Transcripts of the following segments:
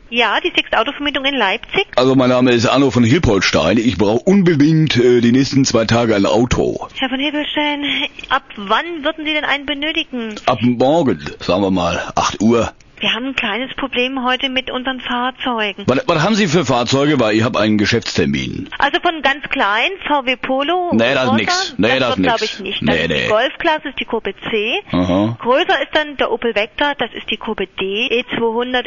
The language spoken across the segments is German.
Ja, die Sixt Autovermietung in Leipzig. Also mein Name ist Arno von Hilpoltstein. Ich brauche unbedingt die nächsten 2 Tage ein Auto. Herr von Hebelstein, ab wann würden Sie denn einen benötigen? Ab morgen, sagen wir mal, 8 Uhr. Wir haben ein kleines Problem heute mit unseren Fahrzeugen. Was haben Sie für Fahrzeuge? Weil ich habe einen Geschäftstermin. Also von ganz klein, VW Polo. Nee, das ist nix. Nee, das ist nix. Glaube ich nicht. Das ist die Golfklasse, ist die Gruppe C. Aha. Größer ist dann der Opel Vectra, das ist die Gruppe D. E200,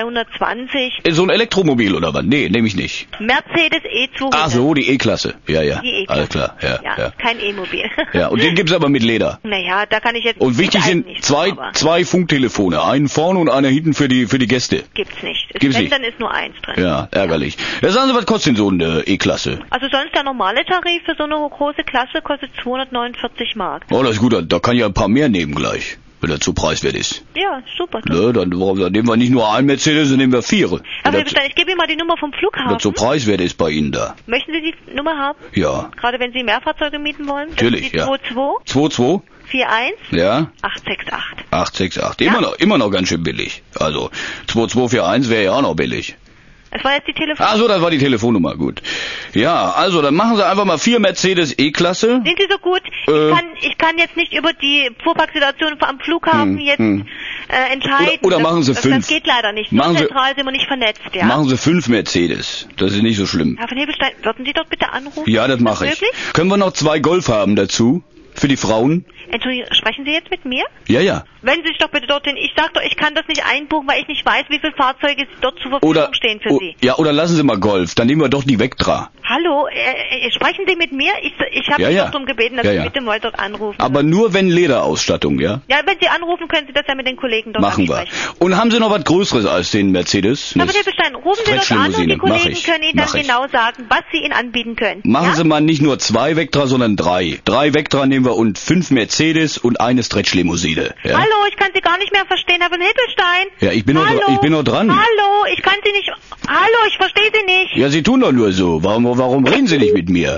E320. So ein Elektromobil oder was? Nee, nehme ich nicht. Mercedes E200. Ach so, die E-Klasse. Ja. Die E-Klasse. Alles klar, ja. Kein E-Mobil. Ja, und den gibt's aber mit Leder. Naja, da kann ich jetzt... Und wichtig sind zwei Funktelefone. Einen vorne und einer hinten für die Gäste. Gibt's nicht. Gibt's nicht. Dann ist nur eins drin. Ja, ärgerlich. Ja, sagen Sie, was kostet denn so eine E-Klasse? Also sonst der normale Tarif für so eine große Klasse kostet 249 Mark. Oh, das ist gut. Da kann ich ein paar mehr nehmen gleich, wenn er zu preiswert ist. Ja, super. Ne, dann nehmen wir nicht nur einen Mercedes, dann nehmen wir 4. Also ich gebe Ihnen mal die Nummer vom Flughafen. Wenn das so preiswert ist bei Ihnen da. Möchten Sie die Nummer haben? Ja. Gerade wenn Sie Mehrfahrzeuge mieten wollen? Natürlich, das ist die 22 41 ja. 868. 868. Ja. Immer noch ganz schön billig. Also 2241 wäre ja auch noch billig. Das war jetzt die Telefonnummer. Ach so, das war die Telefonnummer, gut. Ja, also dann machen Sie einfach mal 4 Mercedes E-Klasse. Sind Sie so gut? Ich kann jetzt nicht über die Fuhrparksituation am Flughafen entscheiden. Oder machen Sie 5. Das geht leider nicht. So zentral sind wir nicht vernetzt, ja. Machen Sie 5 Mercedes. Das ist nicht so schlimm. Herr von Hebelstein, würden Sie doch bitte anrufen? Ja, das mache ich. Möglich? Können wir noch 2 Golf haben dazu? Für die Frauen? Entschuldigung, sprechen Sie jetzt mit mir? Ja. Wenden Sie sich doch bitte dorthin. Ich sag doch, ich kann das nicht einbuchen, weil ich nicht weiß, wie viele Fahrzeuge dort zur Verfügung stehen für Sie. Ja, oder lassen Sie mal Golf. Dann nehmen wir doch die Vectra. Hallo, sprechen Sie mit mir? Ich habe Sie doch darum gebeten, dass Sie bitte mal dort anrufen. Aber nur wenn Lederausstattung, ja? Ja, wenn Sie anrufen, können Sie das ja mit den Kollegen dort Machen wir. Und haben Sie noch was Größeres als den Mercedes? Herr Hebelstein, rufen Sie doch an und die Kollegen können Ihnen dann genau sagen, was Sie Ihnen anbieten können. Machen Sie mal nicht nur 2 Vectra, sondern 3. 3 Vectra nehmen wir und 5 Mercedes und eine Stretch-Limousine. Ja? Hallo, ich kann Sie gar nicht mehr verstehen, Herr von Hebelstein. Ja, ich bin noch dran. Hallo, ich kann Sie nicht... Hallo, ich verstehe Sie nicht. Ja, Sie tun doch nur so. Warum reden Sie nicht mit mir?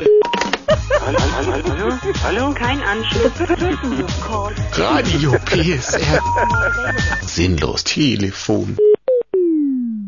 Hallo? Kein Anschluss. Radio PSR. Sinnlos Telefon.